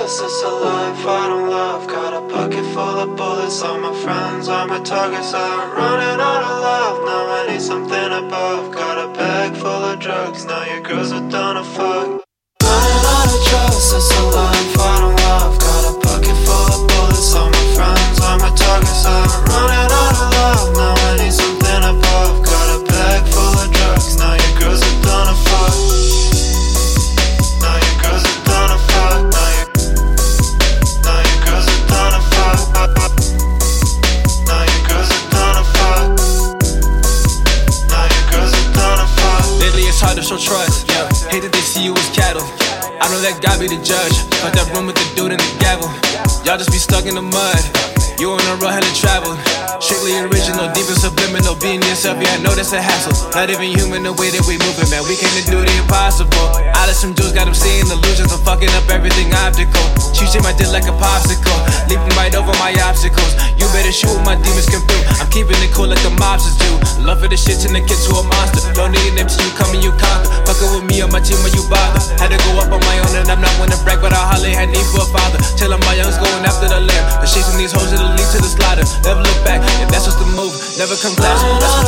trust, it's a life I don't love. Got a pocket full of bullets, all my friends are my targets. I'm running out of love, now I need something above. Got a bag full of drugs, now your girls are done to fuck. Running out of trust, it's a life I don't love. Got a pocket full of bullets, all my friends are my targets. I'm running out of love, now I need something above. Got a bag full of drugs, now your girls are done to fuck. Now your girls are done to fuck. Now your girls are done to fuck. Now your girls are done to fuck. Now your girls are done to fuck. Lately it's hard to show trust, yeah. Hate that they see you as cattle. I know that God be the judge. Fuck that room with the dude and the gavel. Y'all just be stuck in the mud. You on the road, hella traveled. Strictly original, deep and subliminal. Being yourself, yeah, I know that's a hassle. Not even human the way that we moving, man. We came to do the impossible. Out of some juice, got them seeing illusions. I'm fucking up everything optical. She shake my dick like a popsicle, leaping right over my obstacles. You better shoot what my demons can do. I'm keeping it cool like the mobsters do. Love for the shit, turn the kid to a monster. Don't need an name till you come and you conquer. Fucking with me on my team when you bother. Had to go up on my own and I'm not one to brag, but I hardly had need for a father. Tell my young's going after the lamb. The chasing these hoes that'll lead to the slaughter. Never look back, if that's just the move. Never come last.